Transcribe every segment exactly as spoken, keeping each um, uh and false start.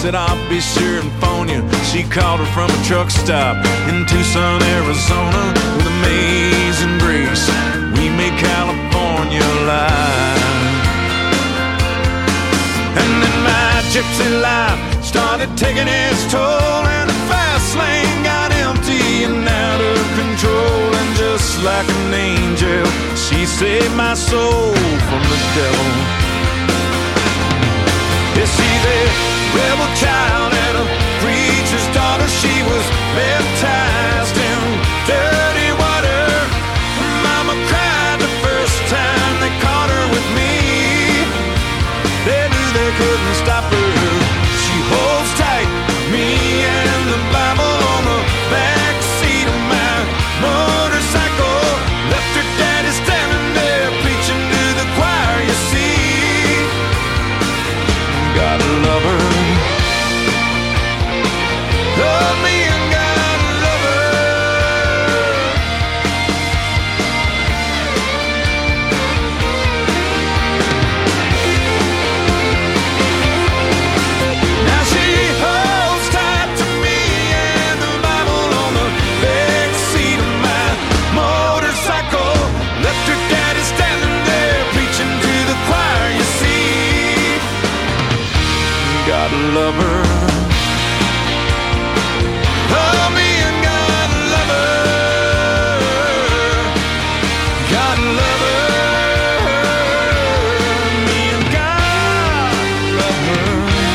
said I'll be sure and phone you. She called her from a truck stop in Tucson, Arizona. With amazing grace, we made California alive. And then my gypsy life started taking its toll, and the fast lane got empty and out of control. And just like an angel, she saved my soul from the devil. Yeah, she's a rebel child and a preacher's daughter. She was baptized in dirty water. Mama cried the first time they caught her with me. They knew they couldn't stop her. She holds tight, me and the Bible on the back seat of my motorcycle. Left her daddy standing there preaching to the choir, you see. Gotta love her. Love me and gotta love her. Now she holds tight to me and the Bible on the back seat of my motorcycle. Left her daddy standing there preaching to the choir, you see. Gotta love her. Love me and gotta love her. Gotta love her. Me and gotta love her.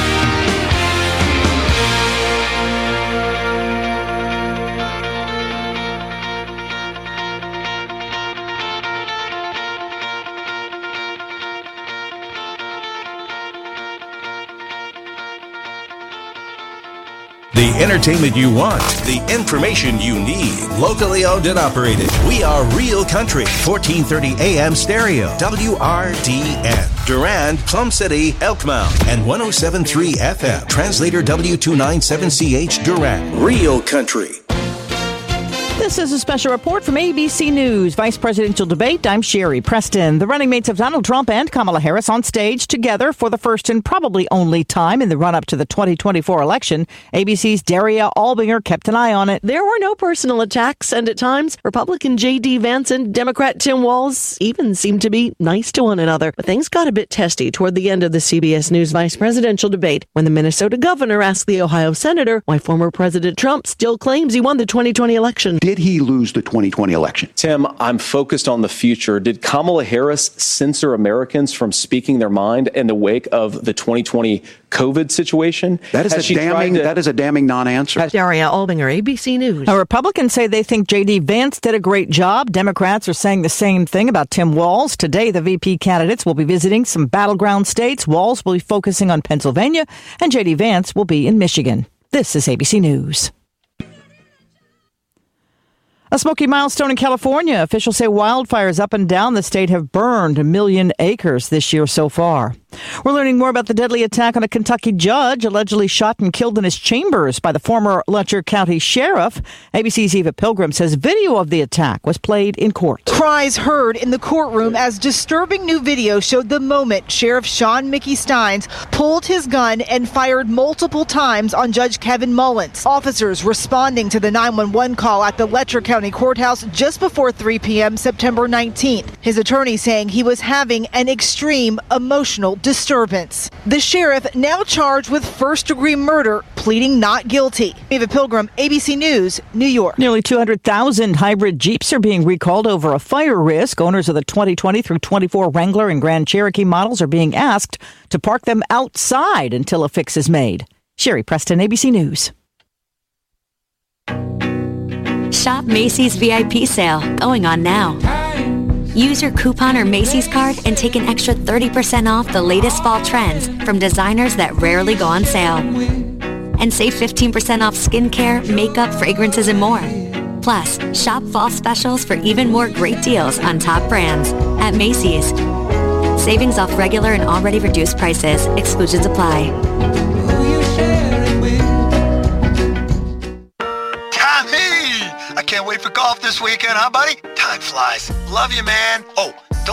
The entertainment you want, the information you need. Locally owned and operated. We are Real Country, fourteen thirty A M stereo, W R D N. Durand, Plum City, Elkmount, and one oh seven point three F M. Translator W two ninety-seven C H, Durand. Real Country. This is a special report from A B C News. Vice Presidential Debate. I'm Sherry Preston. The running mates of Donald Trump and Kamala Harris on stage together for the first and probably only time in the run-up to the twenty twenty-four election. A B C's Daria Albinger kept an eye on it. There were no personal attacks, and at times, Republican J D. Vance and Democrat Tim Walz even seemed to be nice to one another. But things got a bit testy toward the end of the C B S News Vice Presidential Debate when the Minnesota governor asked the Ohio senator why former President Trump still claims he won the twenty twenty election. Did he lose the twenty twenty election? Tim, I'm focused on the future. Did Kamala Harris censor Americans from speaking their mind in the wake of the twenty twenty COVID situation? That is Has a damning. To, that is a damning non-answer. Daria Albinger, A B C News. Now, Republicans say they think J D. Vance did a great job. Democrats are saying the same thing about Tim Walz. Today, the V P candidates will be visiting some battleground states. Walz will be focusing on Pennsylvania, and J D. Vance will be in Michigan. This is A B C News. A smoky milestone in California. Officials say wildfires up and down the state have burned a million acres this year so far. We're learning more about the deadly attack on a Kentucky judge allegedly shot and killed in his chambers by the former Letcher County sheriff. A B C's Eva Pilgrim says video of the attack was played in court. Cries heard in the courtroom as disturbing new video showed the moment Sheriff Sean Mickey Steins pulled his gun and fired multiple times on Judge Kevin Mullins. Officers responding to the nine one one call at the Letcher County Courthouse just before three p.m. September nineteenth. His attorney saying he was having an extreme emotional disturbance. The sheriff now charged with first-degree murder, pleading not guilty. Eva Pilgrim, A B C News, New York. Nearly two hundred thousand hybrid Jeeps are being recalled over a fire risk. Owners of the twenty twenty through twenty-four Wrangler and Grand Cherokee models are being asked to park them outside until a fix is made. Sherry Preston, A B C News. Shop Macy's V I P sale, going on now. Use your coupon or Macy's card and take an extra thirty percent off the latest fall trends from designers that rarely go on sale. And save fifteen percent off skincare, makeup, fragrances, and more. Plus, shop fall specials for even more great deals on top brands at Macy's. Savings off regular and already reduced prices. Exclusions apply. I can't wait for golf this weekend, huh, buddy? Time flies. Love you, man. Oh, don't forget your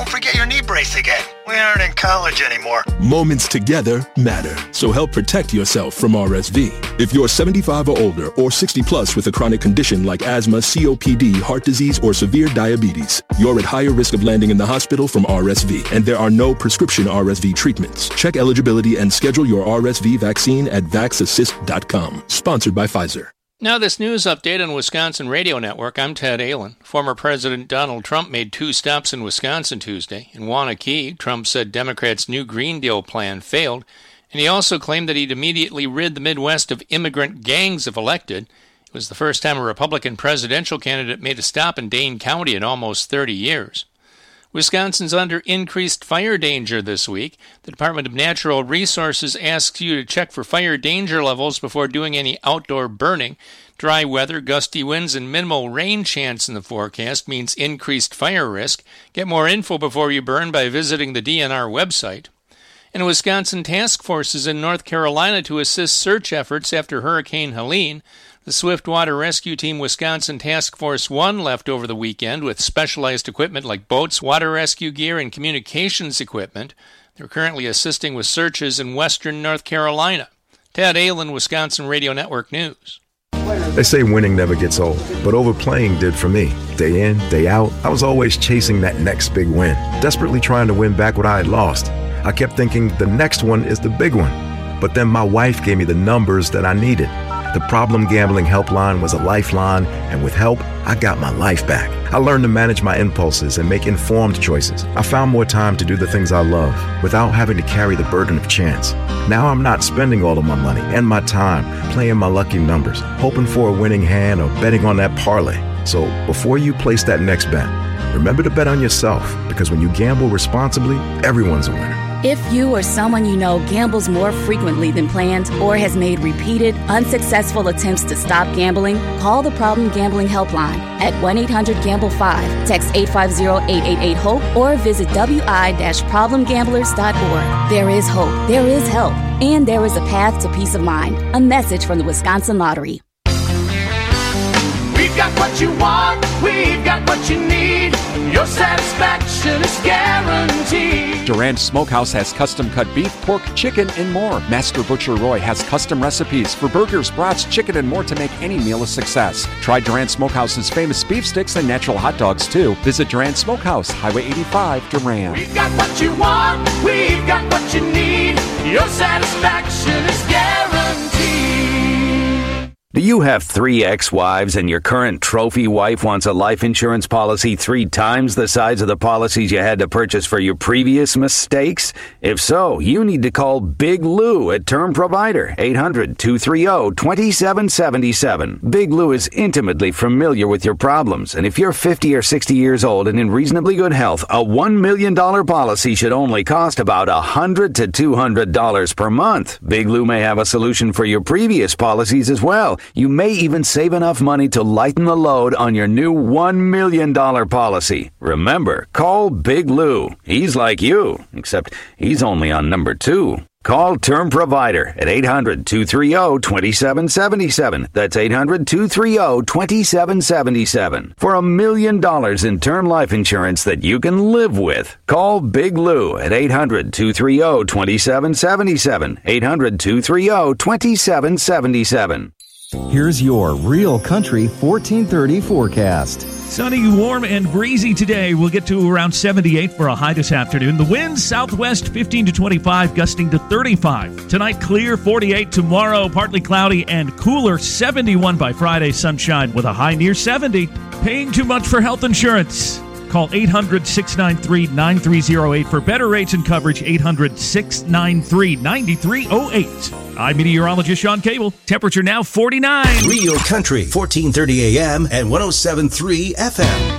your knee brace again. We aren't in college anymore. Moments together matter, so help protect yourself from R S V. If you're seventy-five or older or sixty plus with a chronic condition like asthma, C O P D, heart disease, or severe diabetes, you're at higher risk of landing in the hospital from R S V, and there are no prescription R S V treatments. Check eligibility and schedule your R S V vaccine at vax assist dot com. Sponsored by Pfizer. Now this news update on Wisconsin Radio Network. I'm Ted Allen. Former President Donald Trump made two stops in Wisconsin Tuesday. In Waunakee, Trump said Democrats' new Green Deal plan failed, and he also claimed that he'd immediately rid the Midwest of immigrant gangs if elected. It was the first time a Republican presidential candidate made a stop in Dane County in almost thirty years. Wisconsin's under increased fire danger this week. The Department of Natural Resources asks you to check for fire danger levels before doing any outdoor burning. Dry weather, gusty winds, and minimal rain chance in the forecast means increased fire risk. Get more info before you burn by visiting the D N R website. And a Wisconsin task force is in North Carolina to assist search efforts after Hurricane Helene. The Swiftwater Rescue Team Wisconsin Task Force one left over the weekend with specialized equipment like boats, water rescue gear, and communications equipment. They're currently assisting with searches in western North Carolina. Ted Allen, Wisconsin Radio Network News. They say winning never gets old, but overplaying did for me. Day in, day out, I was always chasing that next big win, desperately trying to win back what I had lost. I kept thinking the next one is the big one. But then my wife gave me the numbers that I needed. The Problem Gambling Helpline was a lifeline, and with help, I got my life back. I learned to manage my impulses and make informed choices. I found more time to do the things I love without having to carry the burden of chance. Now I'm not spending all of my money and my time playing my lucky numbers, hoping for a winning hand or betting on that parlay. So before you place that next bet, remember to bet on yourself, because when you gamble responsibly, everyone's a winner. If you or someone you know gambles more frequently than planned or has made repeated, unsuccessful attempts to stop gambling, call the Problem Gambling Helpline at one eight hundred gamble five, text eight five zero, eight eight eight, HOPE, or visit w i dash problem gamblers dot org. There is hope, there is help, and there is a path to peace of mind. A message from the Wisconsin Lottery. We've got what you want, we've got what you need. Your satisfaction is guaranteed. Durand Smokehouse has custom-cut beef, pork, chicken, and more. Master Butcher Roy has custom recipes for burgers, brats, chicken, and more to make any meal a success. Try Durand Smokehouse's famous beef sticks and natural hot dogs, too. Visit Durand Smokehouse, Highway eighty-five, Durand. We've got what you want, we've got what you need. Your satisfaction is guaranteed. Do you have three ex-wives and your current trophy wife wants a life insurance policy three times the size of the policies you had to purchase for your previous mistakes? If so, you need to call Big Lou at Term Provider, eight hundred, two three zero, two seven seven seven. Big Lou is intimately familiar with your problems, and if you're fifty or sixty years old and in reasonably good health, a one million dollars policy should only cost about one hundred to two hundred dollars per month. Big Lou may have a solution for your previous policies as well. You may even save enough money to lighten the load on your new one million dollars policy. Remember, call Big Lou. He's like you, except he's only on number two. Call Term Provider at eight hundred, two three zero, two seven seven seven. That's eight hundred, two three zero, two seven seven seven. For a million dollars in term life insurance that you can live with. Call Big Lou at eight hundred, two three zero, two seven seven seven. eight hundred, two three zero, two seven seven seven. Here's your Real Country fourteen thirty forecast. Sunny, warm, and breezy today. We'll get to around seventy-eight for a high this afternoon. The winds southwest fifteen to twenty-five, gusting to thirty-five. Tonight, clear, forty-eight. Tomorrow, partly cloudy and cooler, seventy-one by Friday, sunshine with a high near seventy. Paying too much for health insurance? Call eight hundred, six nine three, nine three zero eight for better rates and coverage. eight hundred, six nine three, nine three zero eight. I'm meteorologist Sean Cable. Temperature now forty-nine. Real Country, fourteen thirty A M and one oh seven point three F M.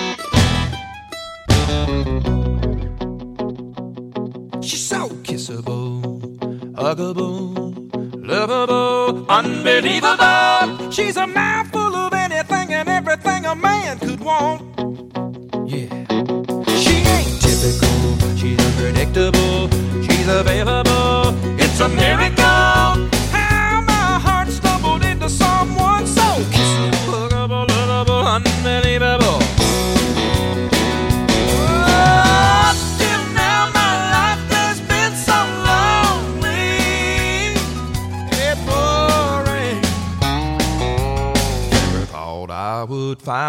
She's so kissable, huggable, lovable, unbelievable. She's a mouthful of anything and everything a man could want. Yeah. She ain't typical, she's unpredictable, she's available. It's a miracle how my heart stumbled into someone so kissable, huggable, lovable, unbelievable. Oh,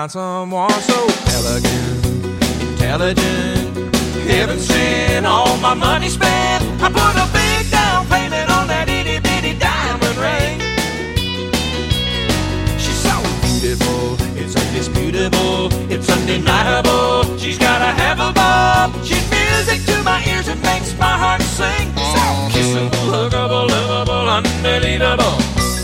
find someone so elegant, intelligent, heaven sent, all my money spent. I put a big down payment on that itty bitty diamond ring. She's so beautiful, it's undisputable, it's undeniable. She's got a have a bob. She's music to my ears and makes my heart sing. So kissable, huggable, lovable, unbelievable.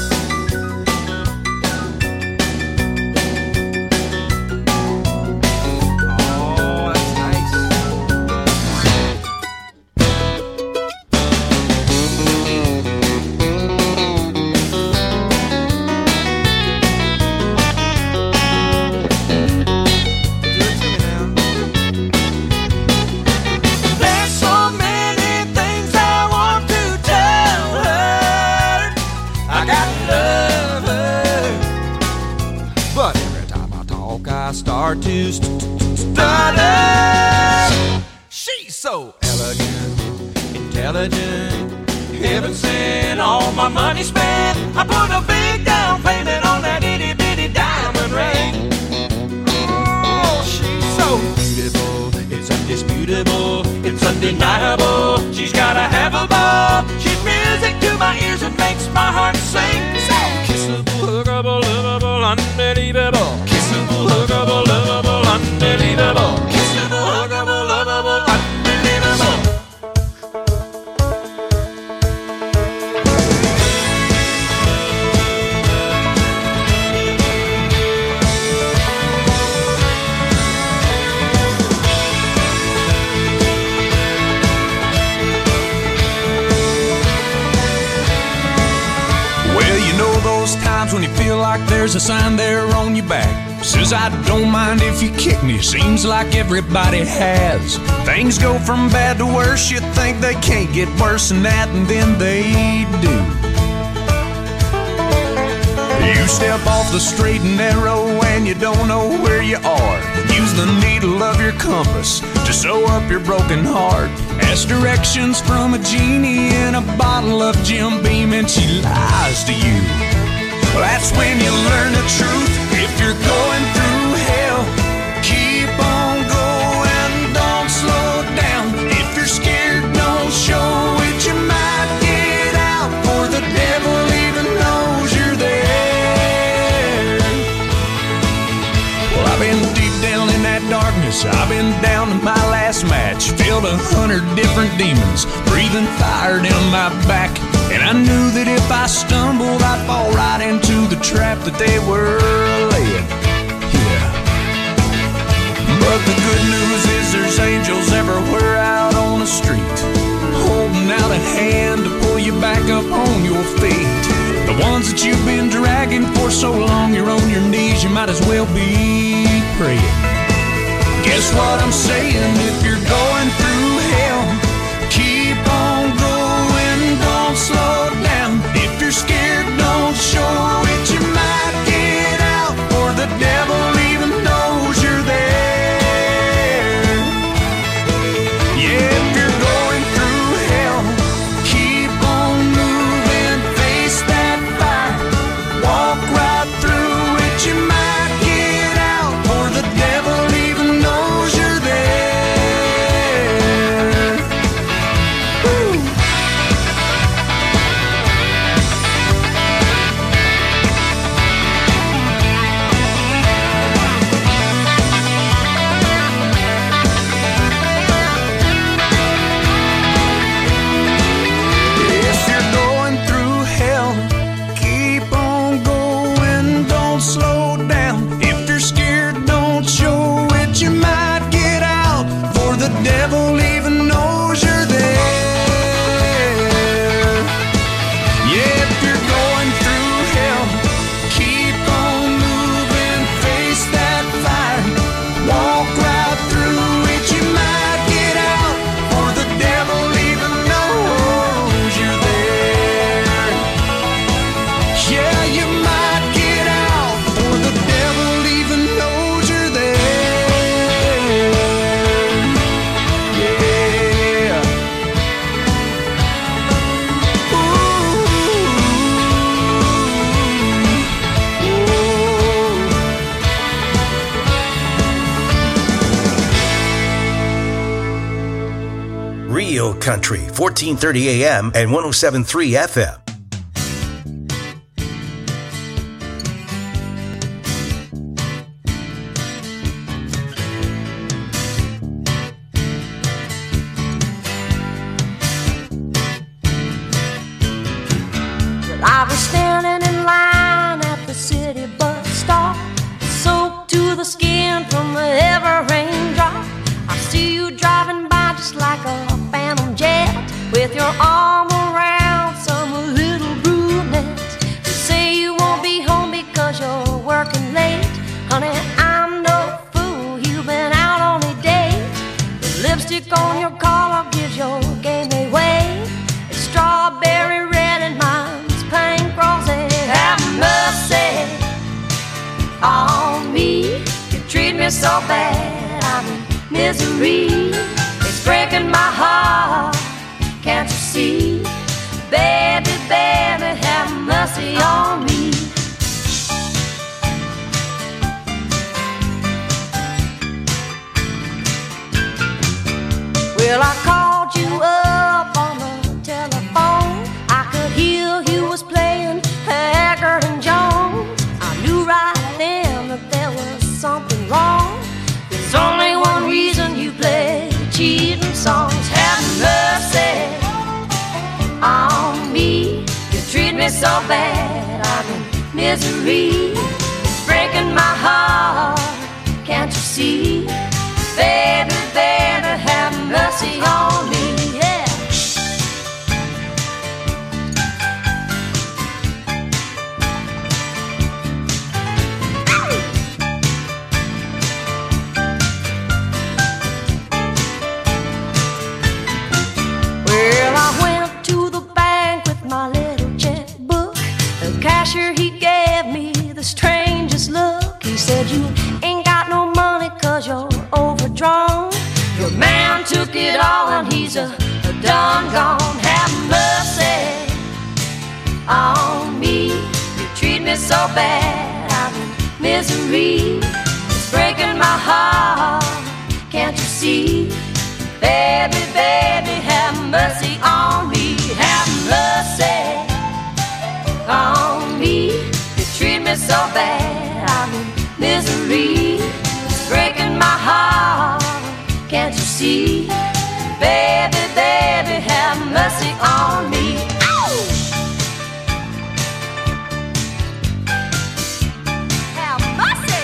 Start to st- st- stutter. She's so elegant, intelligent, heaven sent, all my money spent. I put a big down payment on that itty bitty diamond ring. Oh, she's so beautiful, it's undisputable, it's undeniable. She's got a have a bob. She's music to my ears and makes my heart sing. So kissable, huggable, lovable, unbelievable. Kissable, huggable, lovable, unbelievable. Kissable, huggable, lovable, unbelievable. Well, you know those times when you feel like there's a sign there on your back. Says I don't mind if you kick me, seems like everybody has. Things go from bad to worse, you think they can't get worse than that, and then they do. You step off the straight and narrow and you don't know where you are. Use the needle of your compass to sew up your broken heart. Ask directions from a genie in a bottle of Jim Beam and she lies to you. That's when you learn the truth. If you're going through hell, keep on going, don't slow down. If you're scared, don't show it, you might get out, for the devil even knows you're there. Well, I've been deep down in that darkness, I've been down to my last match, filled a hundred different demons, breathing fire down my back. And I knew that if I stumbled, I'd fall right into the trap that they were laying. Yeah. But the good news is there's angels everywhere out on the street, holding out a hand to pull you back up on your feet. The ones that you've been dragging for so long, you're on your knees, you might as well be praying. Guess what I'm saying? If you're going through hell, keep on going, don't slow down. If you're scared, don't show it, you might get out, for the devil even knows you're there. Yeah, if you're going through hell, keep on moving, face that fire, walk right through it, you might get out, for the devil even knows you're there. Real Country, fourteen thirty A M and one oh seven point three F M. I was standing in line at the city bus stop, soaked to the skin from the heavy raindrop. I see you driving by just like a phantom jet, with your arm around some little brunette. You say you won't be home because you're working late. Honey, I'm no fool, you've been out on a date. The lipstick on your collar gives your game away. It's strawberry red and mine's pink rosy. Have mercy on me. You treat me so bad, I'm in misery. It's breaking my heart, can't you see? Baby, baby, have mercy on me. Well, I called you up on the telephone. I could hear you was playing Haggard and Jones. I knew right then that there was something wrong. There's only one reason you play cheating songs. Have mercy on me. You treat me so bad, I'm in misery. It's breaking my heart, can't you see? Baby, baby, have mercy on me, yeah. Well, I went to the bank with my little checkbook. The cashier, he gave me the strangest look. He said, you ain't got no money cause you're overdrawn. Your man took it all and he's a, a done gone. Have mercy on me. You treat me so bad, I'm in misery. It's breaking my heart, can't you see? Baby, baby, have mercy on me. Have mercy on me. You treat me so bad, I'm in misery. It's breaking my heart, can't you see? Baby, baby, have mercy on me. Ow! Have mercy.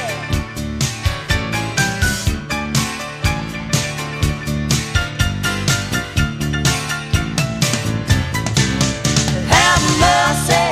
Have mercy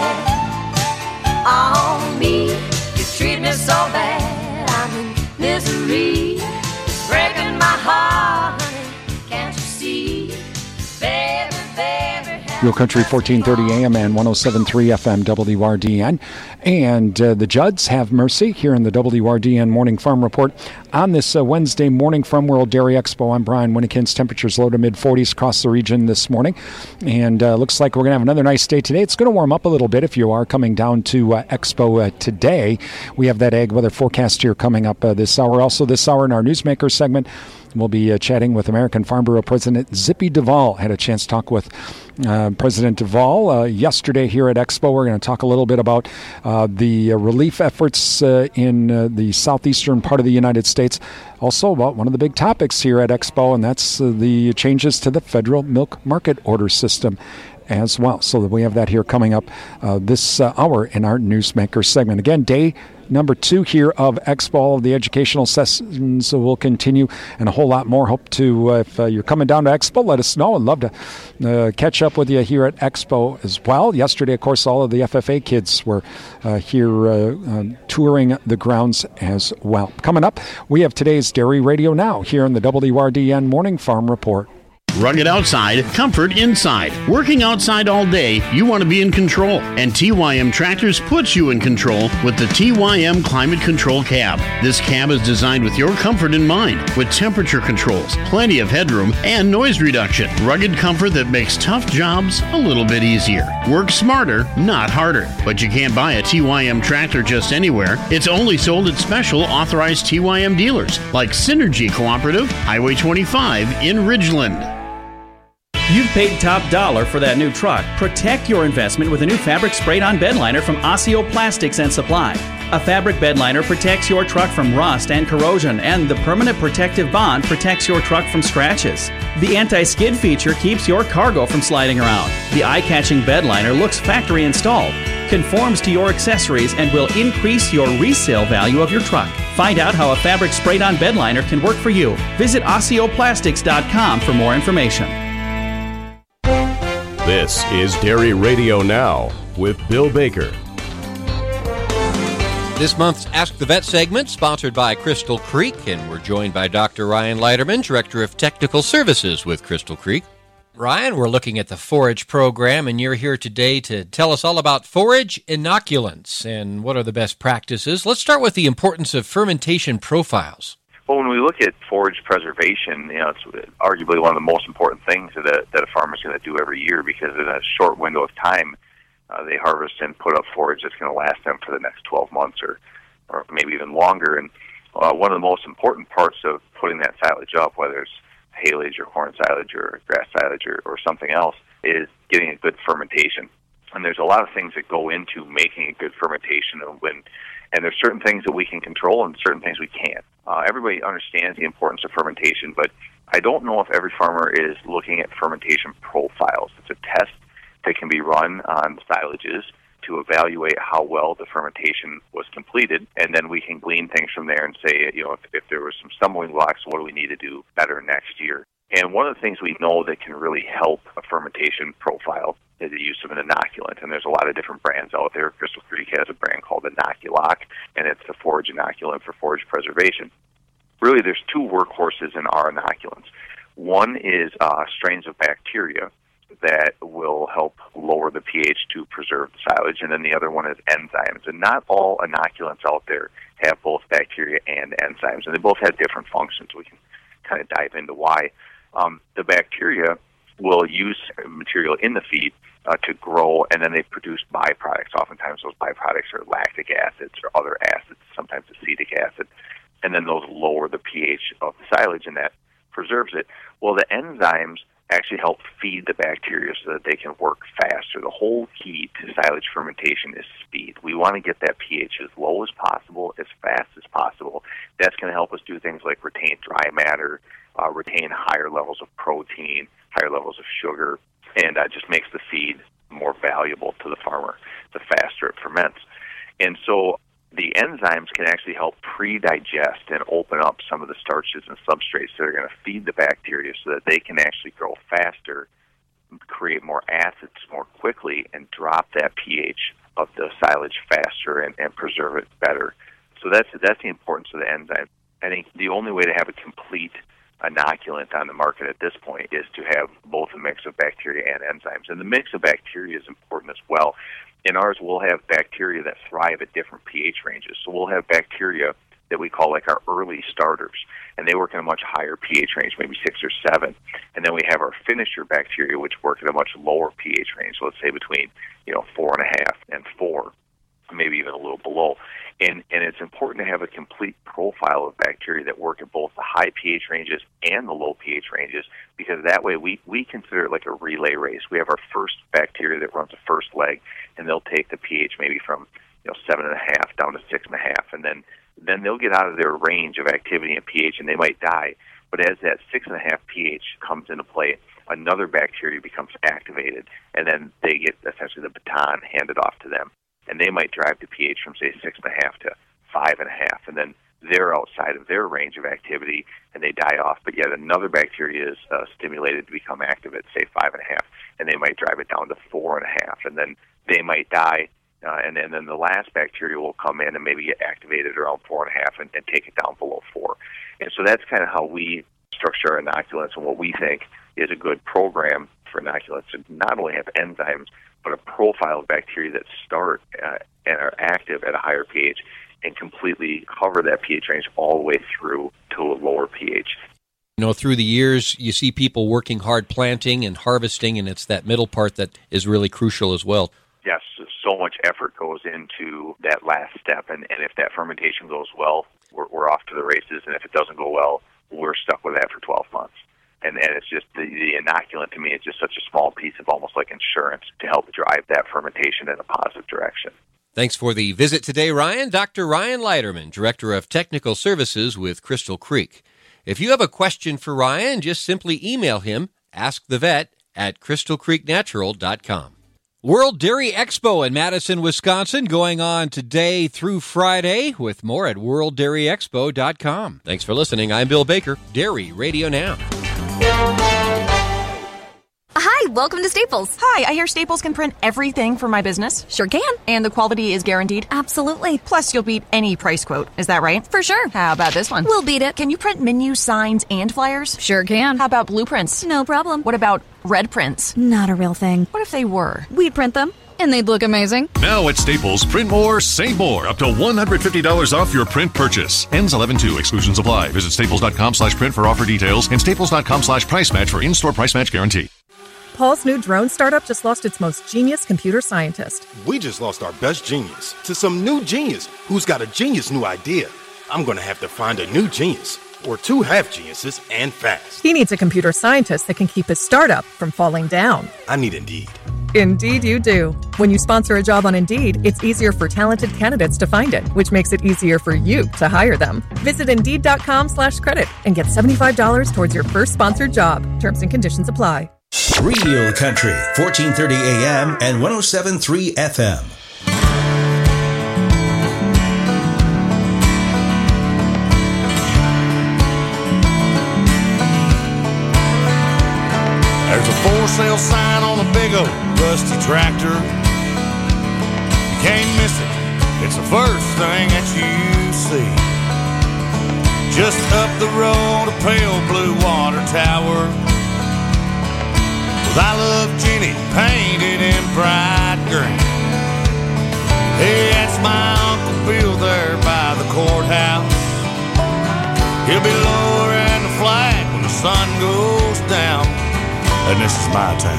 on me. You treat me so bad, I'm in misery. It's breaking my heart, honey, can't you see? Baby, baby, have Real Country, fourteen thirty A M and one oh seven point three F M W R D N. And uh, the Judds have mercy here in the W R D N Morning Farm Report on this uh, Wednesday morning from World Dairy Expo. I'm Brian Winnikins. Temperatures low to mid forties across the region this morning. And uh, looks like we're going to have another nice day today. It's going to warm up a little bit if you are coming down to uh, Expo uh, today. We have that ag weather forecast here coming up uh, this hour. Also this hour in our Newsmaker segment, we'll be uh, chatting with American Farm Bureau President Zippy Duvall. Had a chance to talk with uh, President Duvall uh, yesterday here at Expo. We're going to talk a little bit about uh, the uh, relief efforts uh, in uh, the southeastern part of the United States. Also about one of the big topics here at Expo, and that's uh, the changes to the federal milk market order system as well. So we have that here coming up uh, this uh, hour in our Newsmaker segment. Again, day number two here of Expo. The educational sessions will continue and a whole lot more. Hope to, uh, if uh, you're coming down to Expo, let us know. I'd love to uh, catch up with you here at Expo as well. Yesterday, of course, all of the F F A kids were uh, here uh, uh, touring the grounds as well. Coming up, we have today's Dairy Radio Now here in the W R D N Morning Farm Report. Rugged outside, comfort inside. Working outside all day, you want to be in control. And T Y M Tractors puts you in control with the T Y M Climate Control Cab. This cab is designed with your comfort in mind, with temperature controls, plenty of headroom, and noise reduction. Rugged comfort that makes tough jobs a little bit easier. Work smarter, not harder. But you can't buy a T Y M tractor just anywhere. It's only sold at special authorized T Y M dealers, like Synergy Cooperative, Highway twenty-five in Ridgeland. You've paid top dollar for that new truck. Protect your investment with a new fabric sprayed-on bed liner from Osseo Plastics and Supply. A fabric bed liner protects your truck from rust and corrosion, and the permanent protective bond protects your truck from scratches. The anti-skid feature keeps your cargo from sliding around. The eye-catching bed liner looks factory installed, conforms to your accessories, and will increase your resale value of your truck. Find out how a fabric sprayed-on bed liner can work for you. Visit Osseo Plastics dot com for more information. This is Dairy Radio Now with Bill Baker. This month's Ask the Vet segment, sponsored by Crystal Creek, and we're joined by Doctor Ryan Leiterman, Director of Technical Services with Crystal Creek. Ryan, we're looking at the forage program, and you're here today to tell us all about forage inoculants and what are the best practices. Let's start with the importance of fermentation profiles. Well, when we look at forage preservation, you know, it's arguably one of the most important things that a, that a farmer's going to do every year, because in a short window of time, uh, they harvest and put up forage that's going to last them for the next twelve months or, or maybe even longer. And uh, one of the most important parts of putting that silage up, whether it's haylage or corn silage or grass silage or, or something else, is getting a good fermentation. And there's a lot of things that go into making a good fermentation, and when And there's certain things that we can control and certain things we can't. Uh, everybody understands the importance of fermentation, but I don't know if every farmer is looking at fermentation profiles. It's a test that can be run on silages to evaluate how well the fermentation was completed, and then we can glean things from there and say, you know, if, if there was some stumbling blocks, what do we need to do better next year? And one of the things we know that can really help a fermentation profile is the use of an inoculant. And there's a lot of different brands out there. Crystal Creek has a brand called Inoculock, and it's a forage inoculant for forage preservation. Really, there's two workhorses in our inoculants. One is uh, strains of bacteria that will help lower the pH to preserve the silage, and then the other one is enzymes. And not all inoculants out there have both bacteria and enzymes, and they both have different functions. We can kind of dive into why. Um, the bacteria will use material in the feed uh, to grow, and then they produce byproducts. Oftentimes those byproducts are lactic acids or other acids, sometimes acetic acid, and then those lower the pH of the silage, and that preserves it. Well, the enzymes actually help feed the bacteria so that they can work faster. The whole key to silage fermentation is speed. We want to get that pH as low as possible, as fast as possible. That's going to help us do things like retain dry matter, uh, retain higher levels of protein, higher levels of sugar, and uh, just makes the feed more valuable to the farmer the faster it ferments. And so the enzymes can actually help pre-digest and open up some of the starches and substrates that are going to feed the bacteria so that they can actually grow faster, create more acids more quickly, and drop that pH of the silage faster and, and preserve it better. So that's that's the importance of the enzyme. I think the only way to have a complete inoculant on the market at this point is to have both a mix of bacteria and enzymes. And the mix of bacteria is important as well. In ours, we'll have bacteria that thrive at different pH ranges. So we'll have bacteria that we call like our early starters, and they work in a much higher pH range, maybe six or seven. And then we have our finisher bacteria, which work at a much lower pH range, so let's say between, you know, four and a half and four, maybe even a little below. And and it's important to have a complete profile of bacteria that work at both the high pH ranges and the low pH ranges, because that way we, we consider it like a relay race. We have our first bacteria that runs the first leg, and they'll take the pH maybe from, you know, seven and a half down to six and a half, and then then they'll get out of their range of activity and pH, and they might die. But as that six and a half pH comes into play, another bacteria becomes activated, and then they get essentially the baton handed off to them. And they might drive the pH from, say, six and a half to five and a half, and then they're outside of their range of activity, and they die off. But yet another bacteria is uh, stimulated to become active at, say, five and a half, and they might drive it down to four and a half, and then they might die, uh, and, and then the last bacteria will come in and maybe get activated around four and a half and, and take it down below four. And so that's kind of how we structure our inoculants, and what we think is a good program for inoculants to not only have enzymes, but a profile of bacteria that start uh, and are active at a higher pH and completely cover that pH range all the way through to a lower pH. You know, through the years, you see people working hard planting and harvesting, and it's that middle part that is really crucial as well. Yes, so much effort goes into that last step, and, and if that fermentation goes well, we're, we're off to the races, and if it doesn't go well, we're stuck with that for twelve months. And, and it's just the, the inoculant to me is just such a small piece of almost like insurance to help drive that fermentation in a positive direction. Thanks for the visit today, Ryan. Doctor Ryan Leiterman, Director of Technical Services with Crystal Creek. If you have a question for Ryan, just simply email him, askthevet at crystal creek natural dot com. World Dairy Expo in Madison, Wisconsin, going on today through Friday, with more at world dairy expo dot com. Thanks for listening. I'm Bill Baker, Dairy Radio Now. Hi, welcome to Staples. Hi, I hear Staples can print everything for my business. Sure can. And the quality is guaranteed? Absolutely. Plus, you'll beat any price quote. Is that right? For sure. How about this one? We'll beat it. Can you print menus, signs, and flyers? Sure can. How about blueprints? No problem. What about red prints? Not a real thing. What if they were? We'd print them, and they'd look amazing. Now at Staples, print more, save more. Up to one hundred fifty dollars off your print purchase. Ends eleven two. Exclusions apply. Visit staples dot com slash print for offer details and staples dot com slash price match for in-store price match guarantee. Paul's new drone startup just lost its most genius computer scientist. We just lost our best genius to some new genius who's got a genius new idea. I'm going to have to find a new genius, or two half geniuses, and fast. He needs a computer scientist that can keep his startup from falling down. I need Indeed. Indeed you do. When you sponsor a job on Indeed, it's easier for talented candidates to find it, which makes it easier for you to hire them. Visit Indeed.com slash credit and get seventy-five dollars towards your first sponsored job. Terms and conditions apply. Real Country, fourteen thirty A M and one oh seven point three F M. There's a for sale sign on a big old rusty tractor. You can't miss it. It's the first thing that you see. Just up the road, a pale blue water tower. I love Jenny, painted in bright green. Hey, that's my Uncle Bill there by the courthouse. He'll be lowering the flag when the sun goes down. And this is my town.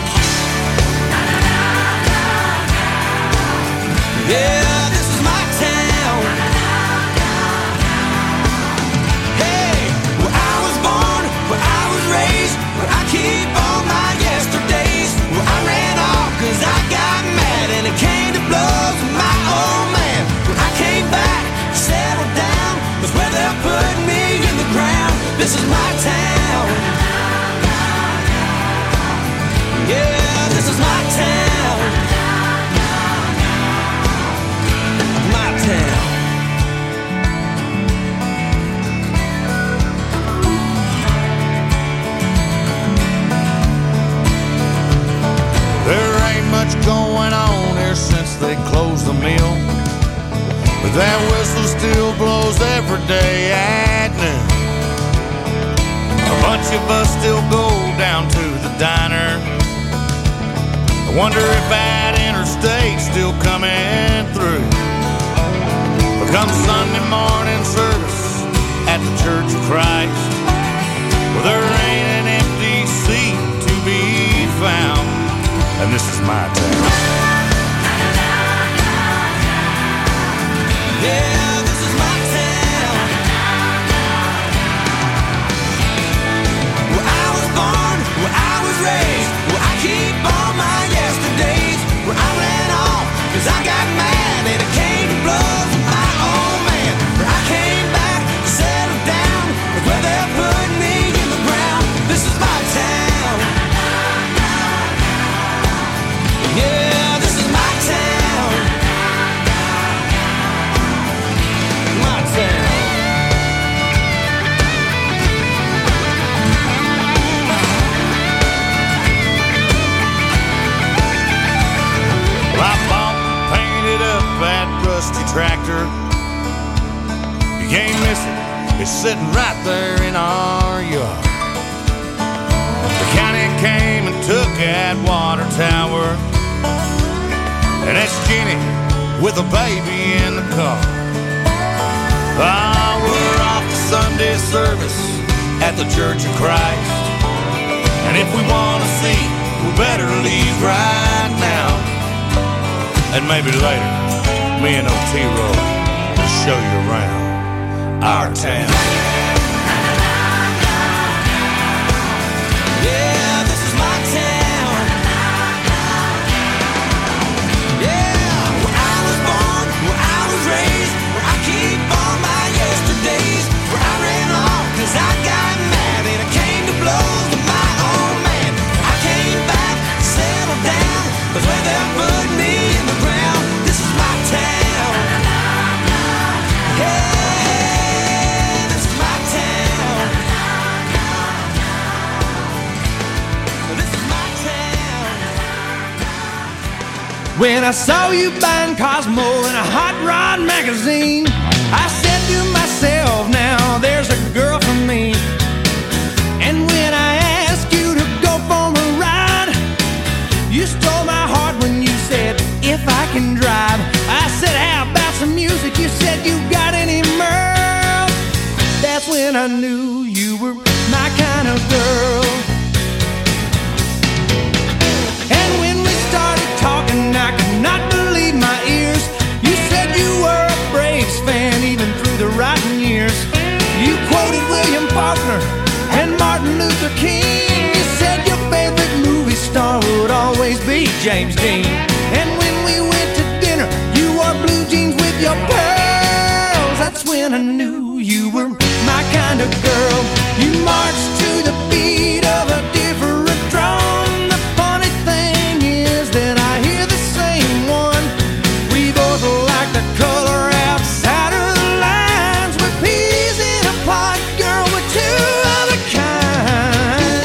Yeah, this is my town. Hey, where I was born, where I was raised, where I keep all my yesterdays, where I ran off cause I got mad and it came to blows with my old man. When I came back, settled down, that's where they're putting me in the ground. This is my town. Yeah, this is my town. My town. There ain't much going on here since they closed the mill, but that whistle still blows every day at noon. A bunch of us still go down to the diner. I wonder if that interstate's still coming through. But come Sunday morning service at the Church of Christ, well, there ain't an empty seat to be found. And this is my town. Yeah, this is my town. Where I was born, where I was raised, where I keep all my yesterdays, where I ran off cause I got mad and it came to blows with my old man. Where I came back, settled down, that's where they're putting me in the ground. This is my town. Yeah, this is my town. My town. Well, I bought and painted up that rusty tractor. You can't miss it. It's sitting right there in our yard. The county came and took that water tower. And that's Jenny with a baby in the car. Ah, we're off to Sunday service at the Church of Christ. And if we want to see, we better leave right now. And maybe later, me and O T Roll will show you around our town. When I saw you buying Cosmo in a hot rod magazine, I said to myself, now there's a girl for me. And when I asked you to go for a ride, you stole my heart when you said, if I can drive. I said, how about some music? You said, you got any Merle? That's when I knew you were my kind of girl. And when we started talking, I could not believe my ears. You said you were a Braves fan even through the rotten years. You quoted William Faulkner and Martin Luther King. You said your favorite movie star would always be James Dean. And when we went to dinner, you wore blue jeans with your pearls. That's when I knew you were my kind of girl. You marched to the beat of a different drum. The funny thing is that I hear the same one. We both like the color outside of the lines. We're peas in a pod, girl, we're two of a kind.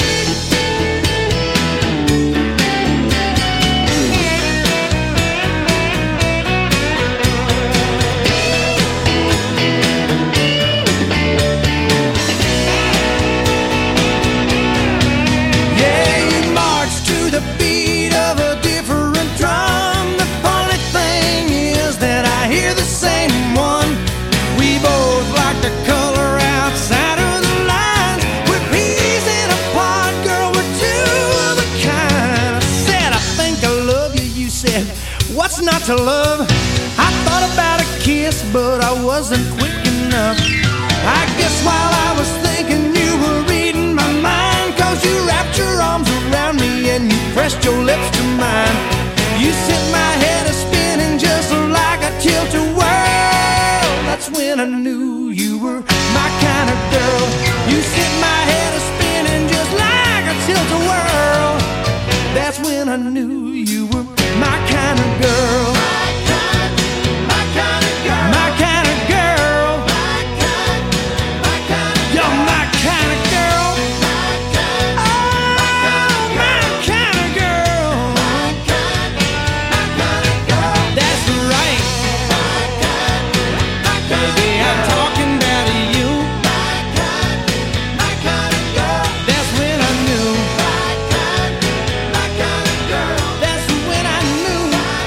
Yeah, you march to the beat of a different drum. The funny thing is that I hear the same one. We both like the color outside of the lines. We're peas in a pod, girl, we're two of a kind. I said, I think I love you. You said, what's not to love? I thought about a kiss, but I wasn't quick enough. I guess while I was thinking you were reading my mind, 'cause you wrapped your arms around me and you pressed your lips to mine. You sent my head a spinning just like a tilt-a-whirl. That's when I knew you were my kind of girl. You sent my head a spinning just like a tilt-a-whirl. That's when I knew you were my kind of girl. My kind, my kind of girl. My kind of girl. My kind, my kind of girl. You're my kind of girl. My kind, oh, my kind of girl. My kind, my kind of girl. That's right. My kind, my kind baby, I'm talking about you. My kind, my kind of girl. That's when I knew. My kind, my kind of girl. That's when I knew.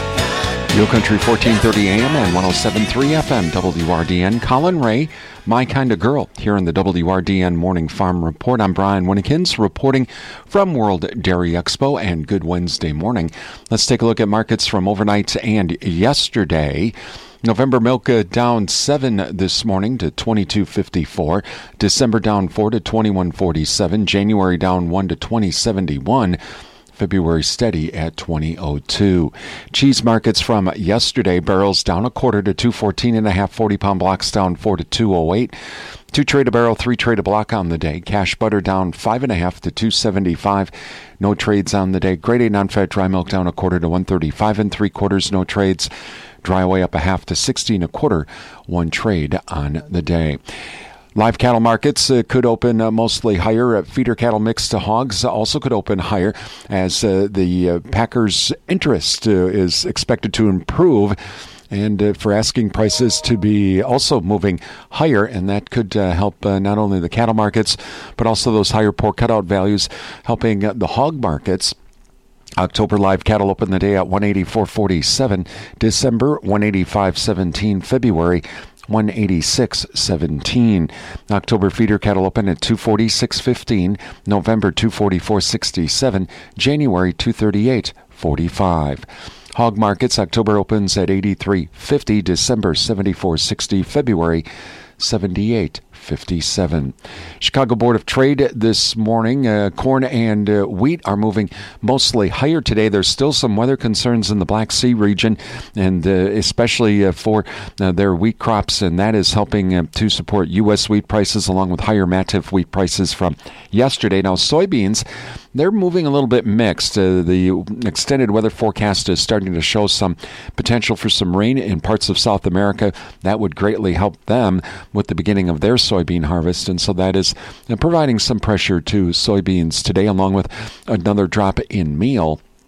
Real Country fourteen thirty A M and one oh seven point three F M W R D N. Colin Ray, My Kind of Girl, here in the W R D N Morning Farm Report. I'm Brian Winnikins reporting from World Dairy Expo, and good Wednesday morning. Let's take a look at markets from overnight and yesterday. November milk uh, down seven this morning to twenty-two fifty-four. December down four to twenty-one forty-seven. January down one to twenty seventy-one. February steady at twenty oh two. Cheese markets from yesterday. Barrels down a quarter to two fourteen and a half. forty pound blocks down four to two oh eight. Two trade a barrel, three trade a block on the day. Cash butter down five and a half to two seventy-five. No trades on the day. Grade A non-fat dry milk down a quarter to one thirty-five and three quarters. No trades. Dry away up a half to sixteen a quarter. One trade on the day. Live cattle markets uh, could open uh, mostly higher. Uh, feeder cattle mixed to hogs also could open higher as uh, the uh, packers' interest uh, is expected to improve, and uh, for asking prices to be also moving higher, and that could uh, help uh, not only the cattle markets but also those higher pork cutout values, helping uh, the hog markets. October live cattle opened the day at one eighty-four forty-seven. December one eighty-five seventeen. February one eighty-six seventeen. October feeder cattle open at two forty-six fifteen. November two forty-four sixty-seven. January two thirty-eight forty-five. Hog markets, October opens at eighty-three fifty. December seventy-four sixty. February seventy-eight fifty-seven. Chicago Board of Trade this morning. Uh, corn and uh, wheat are moving mostly higher today. There's still some weather concerns in the Black Sea region, and uh, especially uh, for uh, their wheat crops, and that is helping uh, to support U S wheat prices along with higher Mativ wheat prices from yesterday. Now, soybeans, they're moving a little bit mixed. Uh, the extended weather forecast is starting to show some potential for some rain in parts of South America. That would greatly help them with the beginning of their soybean harvest, and so that is uh, providing some pressure to soybeans today, along with another drop in meal.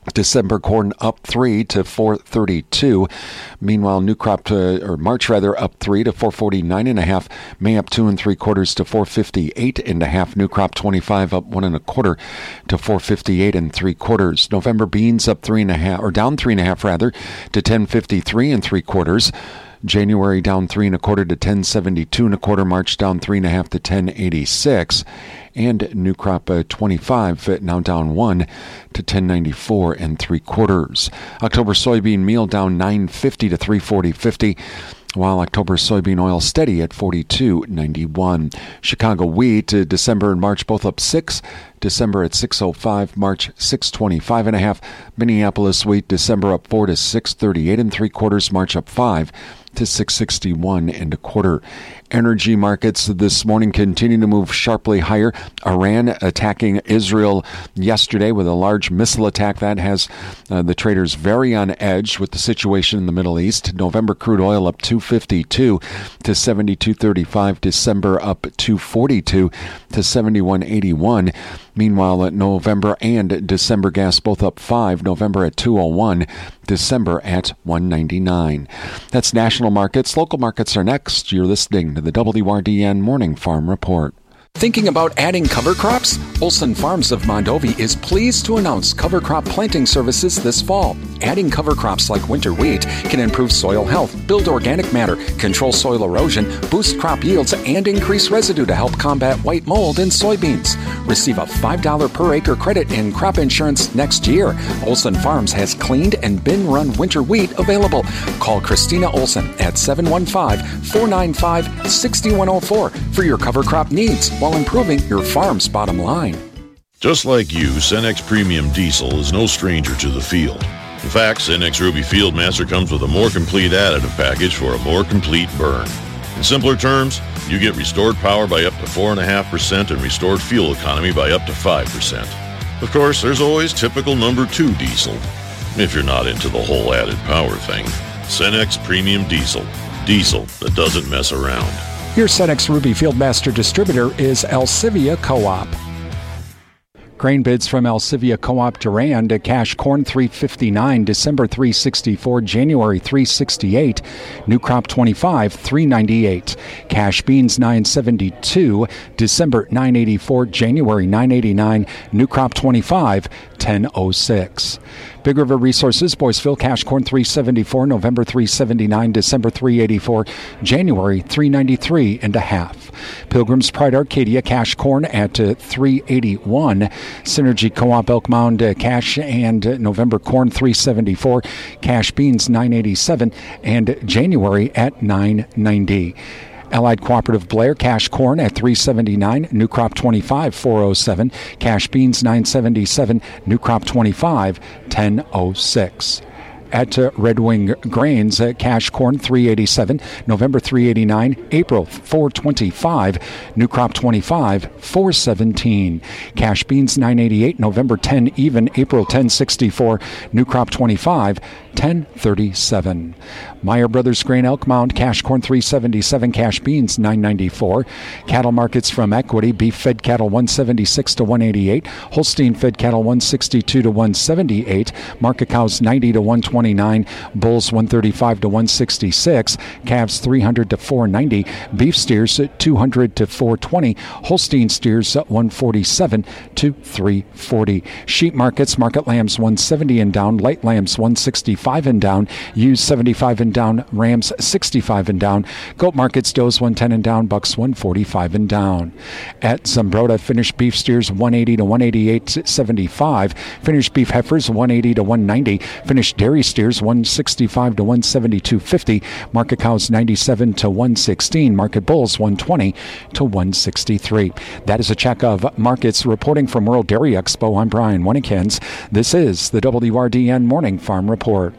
December corn up three to four thirty-two. Meanwhile, new crop to, or March rather, up three to four forty-nine and a half. May up two and three quarters to four fifty-eight and a half. New crop twenty-five up one and a quarter to four fifty-eight and three quarters. November beans up three and a half, or down three and a half rather, to ten fifty-three and three quarters. January down three and a quarter to ten seventy-two and a quarter. March down three and a half to ten eighty-six. And new crop uh, twenty-five now down one to ten ninety-four and three quarters. October soybean meal down nine fifty to three forty fifty. While October soybean oil steady at forty-two ninety-one. Chicago wheat, uh, December and March both up six. December at six oh five, March six twenty-five and a half. Minneapolis wheat, December up four to six thirty-eight and three quarters. March up five to six sixty-one and a quarter. Energy markets this morning continue to move sharply higher. Iran attacking Israel yesterday with a large missile attack that has uh, the traders very on edge with the situation in the Middle East. November crude oil up two fifty-two to seventy-two thirty-five. December up two forty-two to seventy-one eighty-one. Meanwhile, at November and December gas both up five. November at two oh one. December at one ninety-nine. That's national markets. Local markets are next. You're listening to the W R D N Morning Farm Report. Thinking about adding cover crops? Olson Farms of Mondovi is pleased to announce cover crop planting services this fall. Adding cover crops like winter wheat can improve soil health, build organic matter, control soil erosion, boost crop yields, and increase residue to help combat white mold in soybeans. Receive a five dollars per acre credit in crop insurance next year. Olson Farms has cleaned and bin-run winter wheat available. Call Christina Olson at seven one five, four nine five, six one zero four for your cover crop needs while improving your farm's bottom line. Just like you, Cenex Premium Diesel is no stranger to the field. In fact, Cenex Ruby Fieldmaster comes with a more complete additive package for a more complete burn. In simpler terms, you get restored power by up to four point five percent and restored fuel economy by up to five percent. Of course, there's always typical number two diesel, if you're not into the whole added power thing. Cenex Premium Diesel. Diesel that doesn't mess around. Your Cenex Ruby Fieldmaster distributor is Alcivia Co-op. Grain bids from Alcivia Co-op Durand. Cash corn three fifty-nine, December three sixty-four, January three sixty-eight, new crop twenty-five, three ninety-eight. Cash beans nine seventy-two, December nine eighty-four, January nine eighty-nine, new crop twenty-five, ten oh six. Big River Resources, Boyceville, cash corn three seventy-four, November three seventy-nine, December three eighty-four, January three ninety-three and a half. Pilgrim's Pride Arcadia, cash corn at uh, three eighty-one. Synergy Co-op Elk Mound, uh, cash and uh, November corn three seventy-four, cash beans nine eighty-seven, and January at nine ninety. Allied Cooperative Blair, cash corn at three seventy-nine, new crop twenty-five, four oh seven, cash beans nine seventy-seven, new crop twenty-five, ten oh six. At uh, Red Wing Grains, uh, cash corn three eighty-seven, November three eighty-nine, April four twenty-five, new crop twenty-five, four seventeen. Cash beans nine eighty-eight, November ten even, April ten sixty-four, new crop twenty-five, ten thirty-seven. Meyer Brothers Grain Elk Mound, cash corn three seventy-seven, cash beans nine ninety-four. Cattle markets from Equity, beef fed cattle one seventy-six to one eighty-eight, Holstein fed cattle one sixty-two to one seventy-eight, market cows ninety to one twenty-nine, bulls one thirty-five to one sixty-six, calves three hundred to four ninety, beef steers two hundred to four twenty, Holstein steers one forty-seven to three forty. Sheep markets, market lambs one seventy and down, light lambs one sixty-five and down, ewes seventy-five and down, rams sixty-five and down, goat markets, does one ten and down, bucks one forty-five and down. At Zumbrota, finished beef steers one eighty to one eighty-eight seventy-five, finished beef heifers one eighty to one ninety, finished dairy steers one sixty-five to one seventy-two fifty, market cows ninety-seven to one sixteen, market bulls one twenty to one sixty-three. That is a check of markets. Reporting from World Dairy Expo, I'm Brian Winnikins. This is the W R D N Morning Farm Report.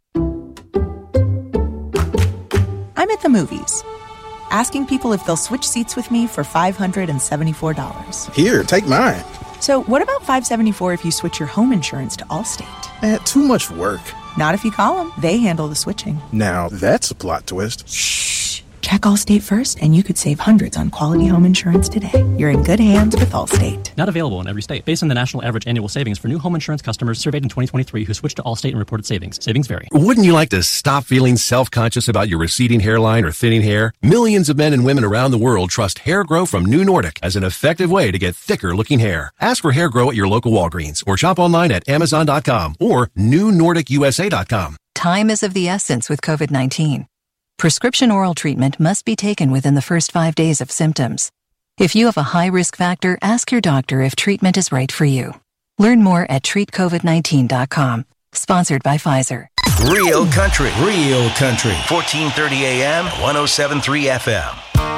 I'm at the movies, asking people if they'll switch seats with me for five hundred seventy-four dollars. Here, take mine. So what about five hundred seventy-four dollars if you switch your home insurance to Allstate? Eh, too much work. Not if you call them. They handle the switching. Now, that's a plot twist. Shh. Check Allstate first, and you could save hundreds on quality home insurance today. You're in good hands with Allstate. Not available in every state. Based on the national average annual savings for new home insurance customers surveyed in twenty twenty-three who switched to Allstate and reported savings. Savings vary. Wouldn't you like to stop feeling self-conscious about your receding hairline or thinning hair? Millions of men and women around the world trust Hair Grow from New Nordic as an effective way to get thicker-looking hair. Ask for Hair Grow at your local Walgreens or shop online at amazon dot com or new nordic u s a dot com. Time is of the essence with COVID nineteen. Prescription oral treatment must be taken within the first five days of symptoms. If you have a high risk factor, ask your doctor if treatment is right for you. Learn more at treat covid nineteen dot com. Sponsored by Pfizer. Real country, real country. fourteen thirty A M, one oh seven point three F M.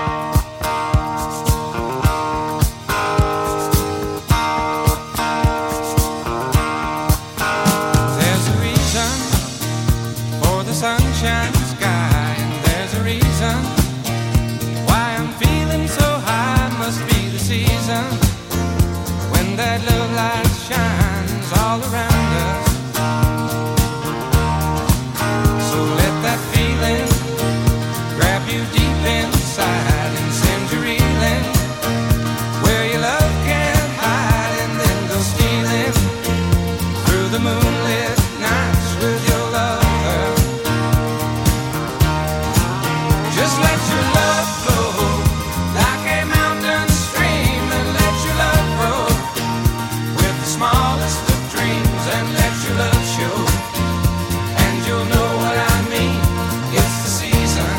There's a reason for the sunshine sky, and there's a reason why I'm feeling so high. Must be the season when that love light shines all around us. So let that feeling grab you deep inside and send you reeling where your love can't hide, and then go stealing through the moonlit nights with your lover. Just let your love flow like a mountain stream, and let your love grow with the smallest of dreams, and let your love show, and you'll know what I mean. It's the season.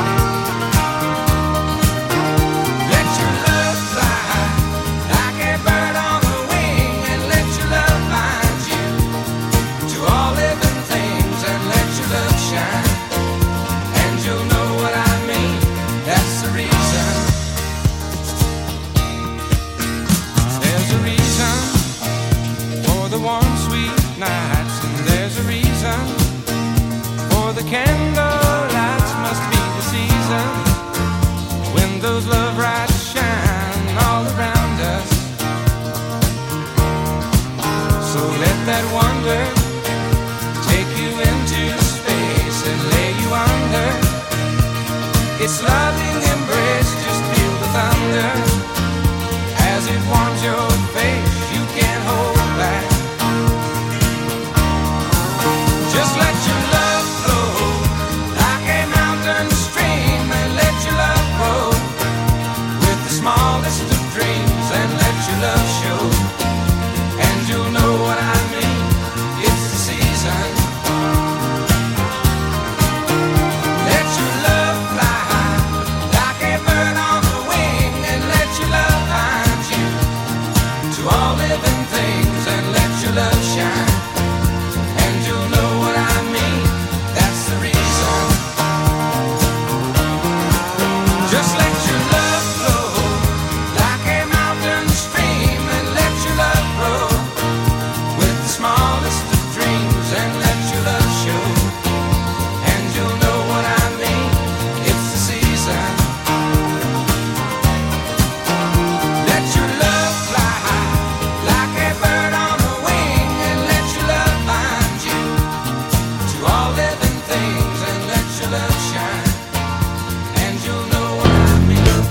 Let your love fly like a bird on the wing, and let your love find you to all living things, and let your love shine, and you'll know what I mean. That's the reason. There's a reason for the warm, sweet nights, and there's a reason for the candle lights. Must be the season when those love lights shine all around us. So let that wonder take you into space and lay you under its loving embrace. Just feel the thunder as it warms your face. You can't hold back. Just let your love flow like a mountain stream, and let your love grow with the smallest of dreams, and let your love show, and you'll know what I mean. It's the season. Let your love fly like a bird on the wing, and let your love find you to all living things, and let your love shine, and you'll know what I mean. That's the reason. Just let your love flow like a mountain stream, and let your love grow with the smallest of dreams, and let your love show, and you'll know what I mean. It's the season. Let your love fly like a bird on the wing, and let your love find you to all living things, and let your love shine, and you'll know what I mean.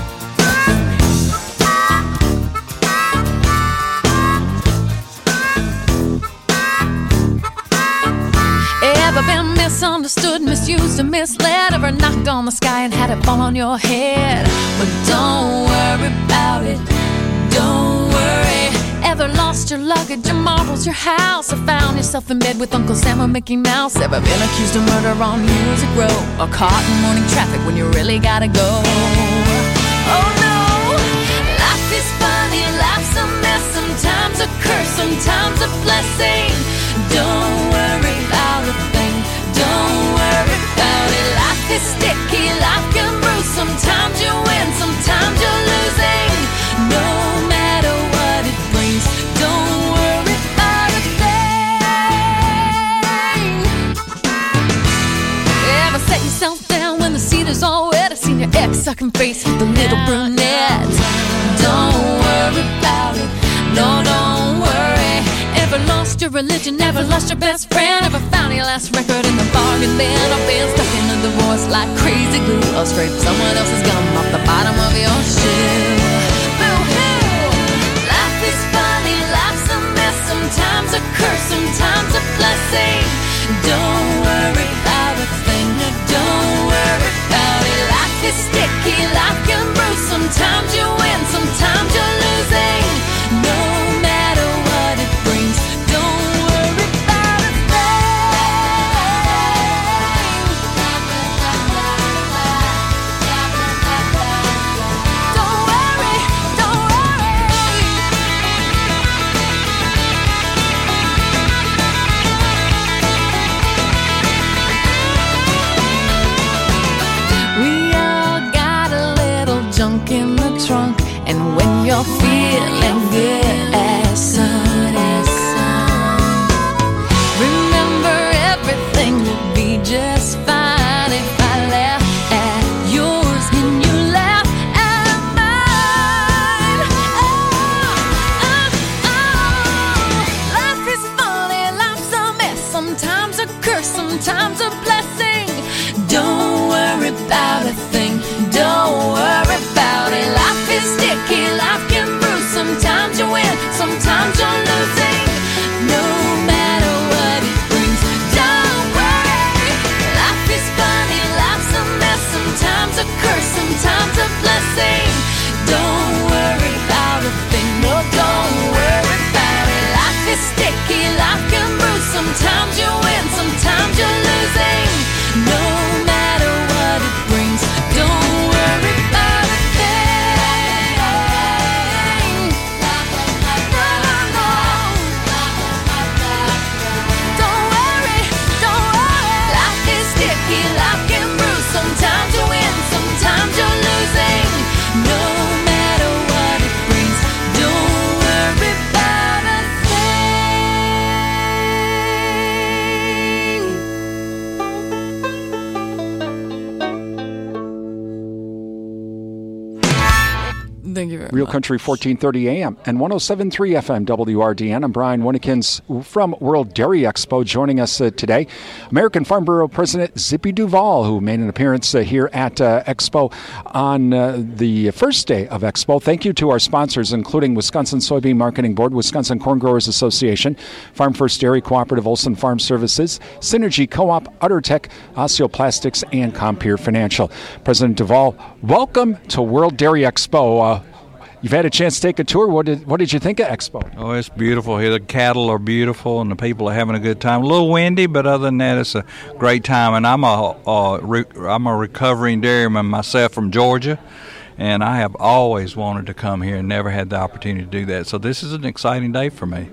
Ever been misunderstood, misused, or misled? Ever knocked on the sky and had it fall on your head? But don't worry about it, don't worry. Ever lost your luggage, your marbles, your house? Or found yourself in bed with Uncle Sam or Mickey Mouse? Ever been accused of murder on Music Row? Or caught in morning traffic when you really gotta go? Oh no, life is funny, life's a mess. Sometimes a curse, sometimes a blessing. Don't worry about a thing, don't worry about it. Life is sticky, life can bruise. Sometimes you win, sometimes you're losing. No matter what it brings, don't worry about a thing. Ever set yourself down when the seat is all wet? I've seen your ex-sucking face with the little brunette. Don't worry about it, no, don't worry. Ever lost lost your religion, never lost your best friend, never found your last record in the bargain bin, or been stuck in a divorce like crazy glue, or scrape someone else's gum off the bottom of your shoe. Boo-hoo! Life is funny, life's a mess, sometimes a curse, sometimes a blessing. Don't worry about a thing, no, don't worry about it. Life is sticky, life can bruise, sometimes you win, sometimes you're losing. No matter what it brings, don't worry about a thing. Don't worry, don't worry. We all got a little junk in the trunk, and when you're feeling good as sun, as sun, remember everything will be just fine if I laugh at yours and you laugh at mine. Oh, oh, oh. Life is funny, life's a mess, sometimes a curse, sometimes a blessing. Don't worry about a thing, don't worry about it. Life is sticky, life can bruise, sometimes you win, sometimes you're losing. No matter what it brings, don't worry. Life is funny, life's a mess, sometimes a curse, sometimes a blessing. Don't worry about a thing, no, don't worry about it. Life is sticky, life can bruise, sometimes you win, sometimes you're losing. No matter what it brings, don't worry about a thing. No, no, no. Don't worry, don't worry. Life is sticky, life can bruise, sometimes you win, sometimes you're losing. No matter what it brings, don't worry about a Thank you very Real much. Country fourteen thirty A M and one oh seven point three F M W R D N. I'm Brian Winnekins from World Dairy Expo. Joining us uh, today, American Farm Bureau President Zippy Duvall, who made an appearance uh, here at uh, Expo on uh, the first day of Expo. Thank you to our sponsors, including Wisconsin Soybean Marketing Board, Wisconsin Corn Growers Association, Farm First Dairy Cooperative, Olson Farm Services, Synergy Co-op, UtterTech, Osteoplastics, and Compeer Financial. President Duvall, welcome to World Dairy Expo. Uh, You've had a chance to take a tour. What did what did you think of Expo? Oh, it's beautiful here. The cattle are beautiful, and the people are having a good time. A little windy, but other than that, it's a great time. And I'm a uh, re- I'm a recovering dairyman myself from Georgia, and I have always wanted to come here and never had the opportunity to do that. So this is an exciting day for me.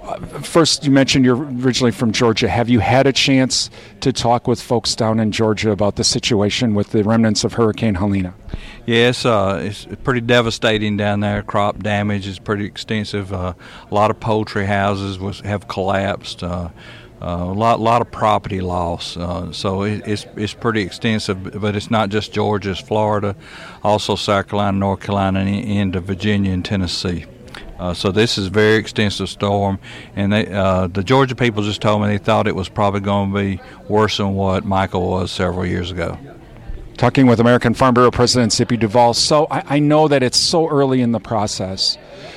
First, you mentioned you're originally from Georgia. Have you had a chance to talk with folks down in Georgia about the situation with the remnants of Hurricane Helene? Yes, uh, it's pretty devastating down there. Crop damage is pretty extensive. Uh, a lot of poultry houses was, have collapsed. Uh, uh, a lot, lot of property loss. Uh, so it, it's it's pretty extensive. But it's not just Georgia; it's Florida, also South Carolina, North Carolina, and into Virginia and Tennessee. Uh, so this is a very extensive storm, and they, uh, the Georgia people just told me they thought it was probably going to be worse than what Michael was several years ago. Talking with American Farm Bureau President Zippy Duvall. So I, I know that it's so early in the process.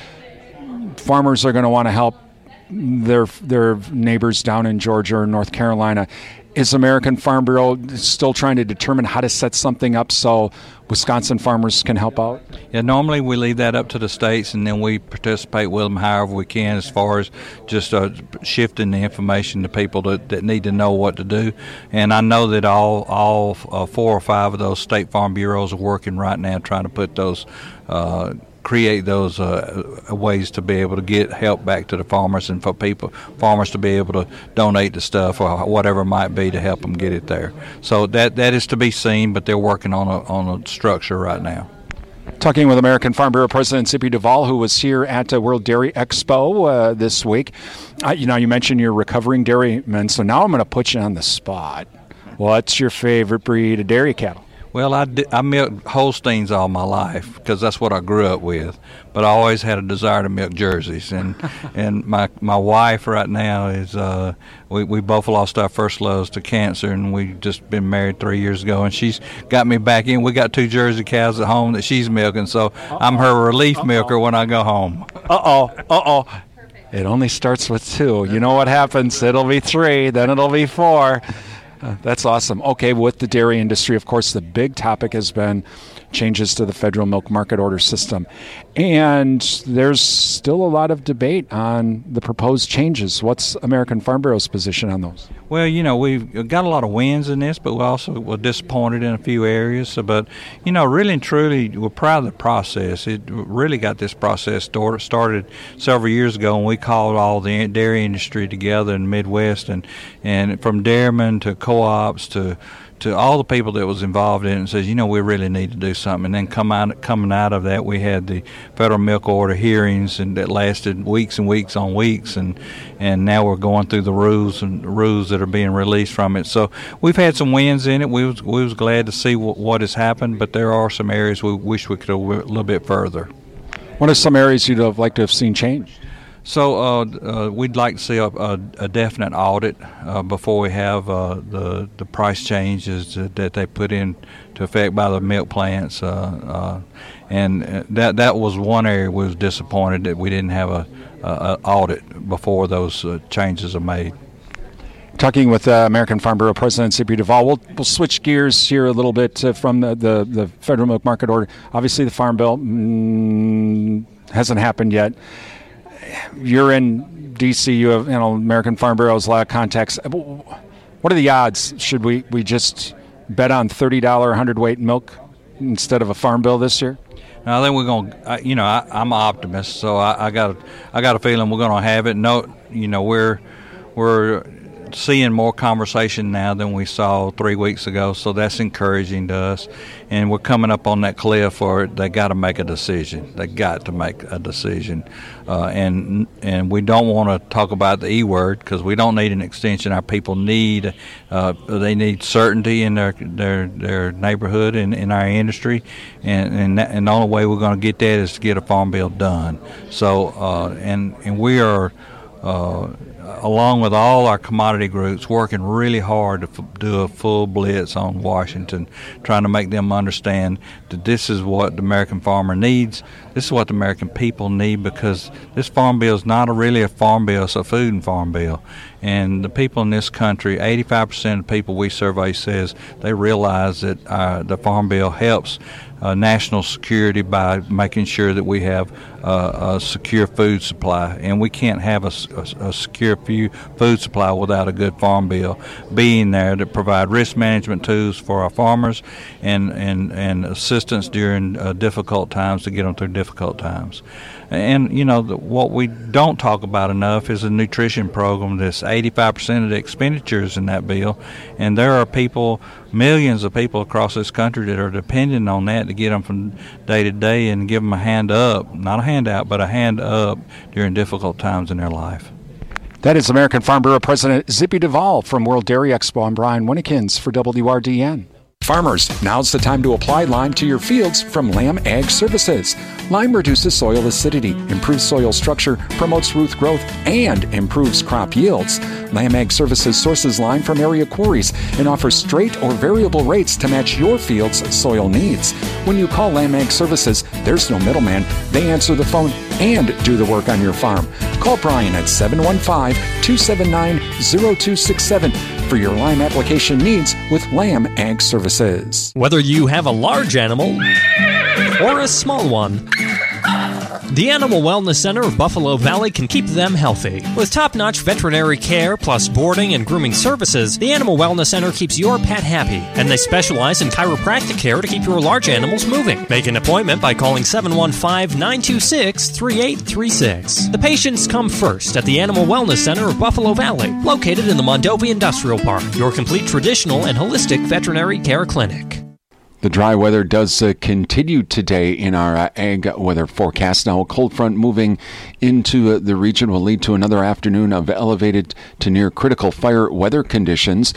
Farmers are going to want to help their their neighbors down in Georgia or North Carolina. Is American Farm Bureau still trying to determine how to set something up so Wisconsin farmers can help out? Yeah, normally we leave that up to the states, and then we participate with them however we can as far as just uh, shifting the information to people that, that need to know what to do. And I know that all all uh, four or five of those state farm bureaus are working right now trying to put those uh, create those uh, ways to be able to get help back to the farmers, and for people, farmers to be able to donate the stuff or whatever it might be to help them get it there. So that that is to be seen, but they're working on a on a structure right now. Talking with American Farm Bureau President Zippy Duvall, who was here at uh, World Dairy Expo uh, this week. Uh, you know, you mentioned you're recovering dairyman, so now I'm going to put you on the spot. What's your favorite breed of dairy cattle? Well, I, di- I milked Holsteins all my life because that's what I grew up with. But I always had a desire to milk Jerseys. And and my my wife right now is, uh, we, we both lost our first loves to cancer, and we just been married three years ago. And she's got me back in. We got two Jersey cows at home that she's milking, so Uh-oh. I'm her relief Uh-oh. milker when I go home. Uh-oh, uh-oh. It only starts with two. You know what happens. It'll be three, then it'll be four. Uh, that's awesome. Okay, with the dairy industry, of course, the big topic has been changes to the federal milk market order system. And there's still a lot of debate on the proposed changes. What's American Farm Bureau's position on those? Well, you know, we've got a lot of wins in this, but we also were disappointed in a few areas. So, but, you know, really and truly, we're proud of the process. It really got this process started several years ago, and we called all the dairy industry together in the Midwest, and, and from dairymen to co-ops to to all the people that was involved in it, and says, you know, we really need to do something. And then come out, coming out of that, we had the federal milk order hearings, and that lasted weeks and weeks on weeks, and and now we're going through the rules and rules that are being released from it. So we've had some wins in it. We was we was glad to see w- what has happened, but there are some areas we wish we could go a little bit further. What are some areas you'd have liked to have seen changed? So uh, uh, we'd like to see a, a, a definite audit uh, before we have uh, the the price changes that they put in to effect by the milk plants, uh, uh, and that that was one area we was disappointed that we didn't have a, a, a audit before those uh, changes are made. Talking with uh, American Farm Bureau President Zippy Duvall, we'll, we'll switch gears here a little bit uh, from the, the, the federal milk market order. Obviously, the Farm Bill mm, hasn't happened yet. You're in D C. You have, you know, American Farm Bureau has a lot of contacts. What are the odds? Should we, we just bet on thirty dollars hundredweight milk instead of a Farm Bill this year? I think we're going to, you know, I, I'm an optimist, so I, I got I got a feeling we're going to have it. No, you know, we're we're seeing more conversation now than we saw three weeks ago, so that's encouraging to us. And we're coming up on that cliff where they got to make a decision. They got to make a decision, uh, and and we don't want to talk about the E word because we don't need an extension. Our people need uh, they need certainty in their their, their neighborhood and in our industry, and and, that, and the only way we're going to get that is to get a farm bill done. So uh, and and we are. Uh, along with all our commodity groups, working really hard to f- do a full blitz on Washington, trying to make them understand that this is what the American farmer needs. This is what the American people need, because this farm bill is not a really a farm bill, it's a food and farm bill. And the people in this country, eighty-five percent of the people we survey says they realize that uh, the farm bill helps Uh, national security by making sure that we have uh, a secure food supply, and we can't have a, a, a secure food supply without a good farm bill being there to provide risk management tools for our farmers and and, and assistance during uh, difficult times to get them through difficult times. And, you know, the, what we don't talk about enough is a nutrition program that's eighty-five percent of the expenditures in that bill. And there are people, millions of people across this country that are dependent on that to get them from day to day and give them a hand up, not a handout, but a hand up during difficult times in their life. That is American Farm Bureau President Zippy Duvall from World Dairy Expo. I'm Brian Winnekins for W R D N. Farmers, now's the time to apply Lime to your fields from Lamb Ag Services. Lime reduces soil acidity, improves soil structure, promotes root growth, and improves crop yields. Lamb Ag Services sources lime from area quarries and offers straight or variable rates to match your field's soil needs. When you call Lamb Ag Services, there's no middleman. They answer the phone and do the work on your farm. Call Brian at seven one five, two seven nine, zero two six seven for your lime application needs with Lamb Ag Services. Whether you have a large animal or a small one, the Animal Wellness Center of Buffalo Valley can keep them healthy. With top-notch veterinary care plus boarding and grooming services, the Animal Wellness Center keeps your pet happy, and they specialize in chiropractic care to keep your large animals moving. Make an appointment by calling seven one five, nine two six, three eight three six. The patients come first at the Animal Wellness Center of Buffalo Valley, located in the Mondovi Industrial Park, your complete traditional and holistic veterinary care clinic. The dry weather does uh, continue today in our uh, ag weather forecast. Now, a cold front moving into uh, the region will lead to another afternoon of elevated to near critical fire weather conditions.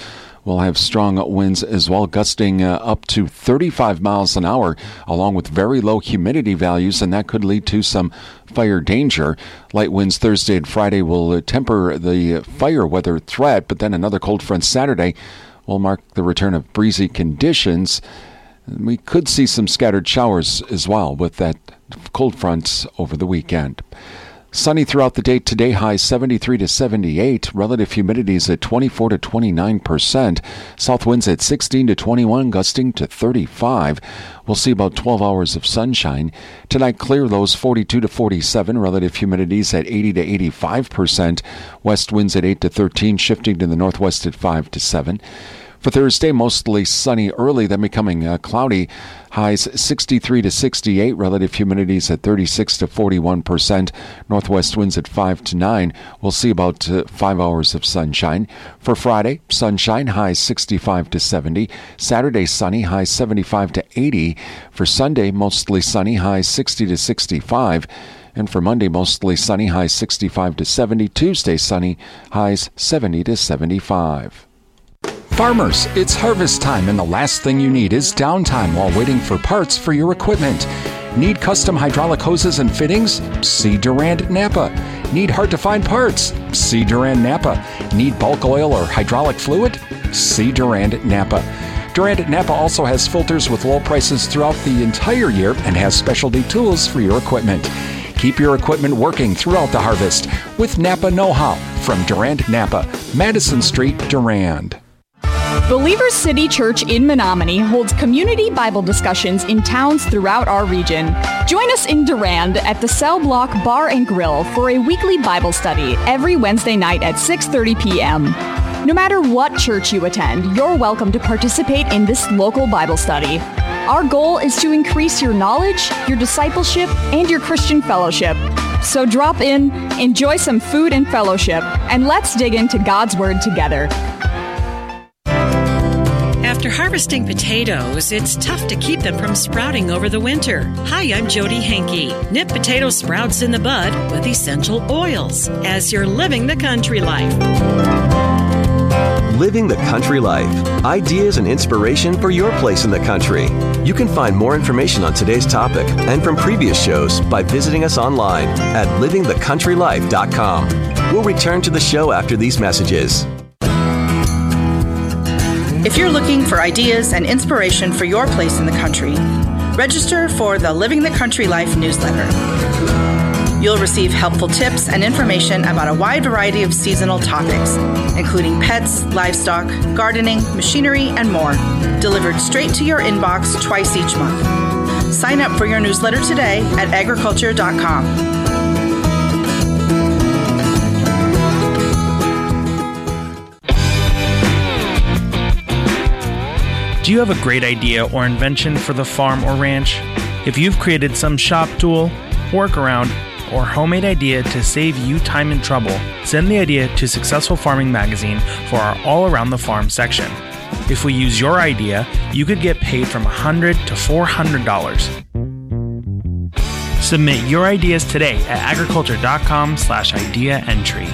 We'll have strong winds as well, gusting uh, up to thirty-five miles an hour, along with very low humidity values, and that could lead to some fire danger. Light winds Thursday and Friday will uh, temper the fire weather threat, but then another cold front Saturday will mark the return of breezy conditions. We could see some scattered showers as well with that cold front over the weekend. Sunny throughout the day today, high seventy-three to seventy-eight. Relative humidity is at twenty-four to twenty-nine percent. South winds at sixteen to twenty-one, gusting to thirty-five. We'll see about twelve hours of sunshine. Tonight, clear lows forty-two to forty-seven. Relative humidity is at eighty to eighty-five percent. West winds at eight to thirteen, shifting to the northwest at five to seven. For Thursday, mostly sunny early, then becoming uh, cloudy. Highs sixty-three to sixty-eight. Relative humidities at thirty-six to forty-one percent. Northwest winds at five to nine. We'll see about uh, five hours of sunshine. For Friday, sunshine, highs sixty-five to seventy. Saturday, sunny, highs seventy-five to eighty. For Sunday, mostly sunny, highs sixty to sixty-five. And for Monday, mostly sunny, highs sixty-five to seventy. Tuesday, sunny, highs seventy to seventy-five. Farmers, it's harvest time, and the last thing you need is downtime while waiting for parts for your equipment. Need custom hydraulic hoses and fittings? See Durand Napa. Need hard-to-find parts? See Durand Napa. Need bulk oil or hydraulic fluid? See Durand Napa. Durand Napa also has filters with low prices throughout the entire year and has specialty tools for your equipment. Keep your equipment working throughout the harvest with Napa Know-How from Durand Napa, Madison Street, Durand. Believers City Church in Menominee holds community Bible discussions in towns throughout our region. Join us in Durand at the Cell Block Bar and Grill for a weekly Bible study every Wednesday night at six thirty p.m. No matter what church you attend, you're welcome to participate in this local Bible study. Our goal is to increase your knowledge, your discipleship, and your Christian fellowship. So drop in, enjoy some food and fellowship, and let's dig into God's Word together. After harvesting potatoes, it's tough to keep them from sprouting over the winter. Hi, I'm Jody Henke. Nip potato sprouts in the bud with essential oils as you're living the country life. Living the Country Life. Ideas and inspiration for your place in the country. You can find more information on today's topic and from previous shows by visiting us online at living the country life dot com. We'll return to the show after these messages. If you're looking for ideas and inspiration for your place in the country, register for the Living the Country Life newsletter. You'll receive helpful tips and information about a wide variety of seasonal topics, including pets, livestock, gardening, machinery, and more, delivered straight to your inbox twice each month. Sign up for your newsletter today at agriculture dot com. Do you have a great idea or invention for the farm or ranch? If you've created some shop tool, workaround, or homemade idea to save you time and trouble, send the idea to Successful Farming Magazine for our All Around the Farm section. If we use your idea, you could get paid from one hundred dollars to four hundred dollars. Submit your ideas today at agriculture dot com slash idea entry.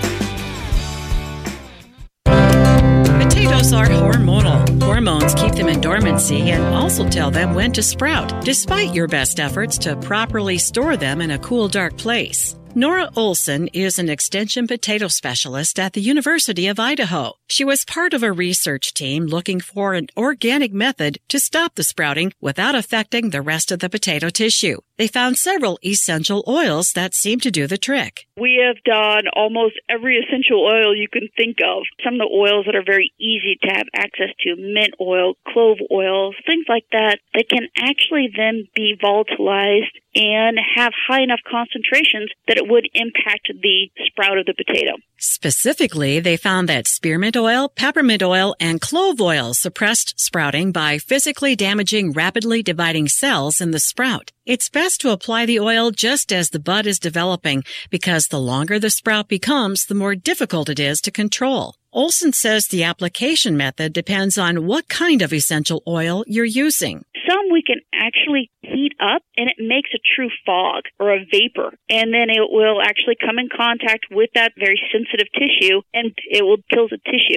Potatoes are hormonal. Hormones keep them in dormancy and also tell them when to sprout, despite your best efforts to properly store them in a cool, dark place. Nora Olson is an extension potato specialist at the University of Idaho. She was part of a research team looking for an organic method to stop the sprouting without affecting the rest of the potato tissue. They found several essential oils that seem to do the trick. We have done almost every essential oil you can think of. Some of the oils that are very easy to have access to, mint oil, clove oil, things like that, that can actually then be volatilized and have high enough concentrations that it would impact the sprout of the potato. Specifically, they found that spearmint oil, peppermint oil, and clove oil suppressed sprouting by physically damaging rapidly dividing cells in the sprout. It's best to apply the oil just as the bud is developing because the longer the sprout becomes, the more difficult it is to control. Olson says the application method depends on what kind of essential oil you're using. Some we can actually heat up and it makes a true fog or a vapor. And then it will actually come in contact with that very sensitive tissue and it will kill the tissue.